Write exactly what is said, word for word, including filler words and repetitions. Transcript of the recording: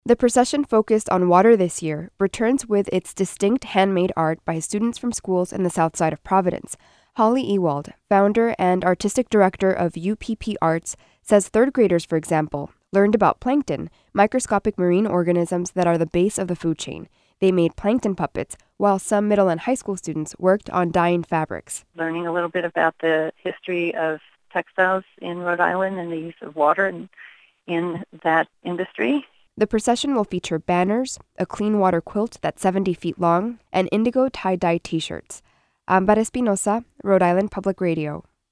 The procession focused on water this year returns with its distinct handmade art by students from schools in the south side of Providence. Holly Ewald, founder and artistic director of U P P Arts, says third graders, for example, learned about plankton, microscopic marine organisms that are the base of the food chain. They made plankton puppets, while some middle and high school students worked on dyeing fabrics. Learning a little bit about the history of textiles in Rhode Island and the use of water in, in that industry. The procession will feature banners, a clean water quilt that's seventy feet long, and indigo tie-dye t-shirts. Amber Espinosa, Rhode Island Public Radio.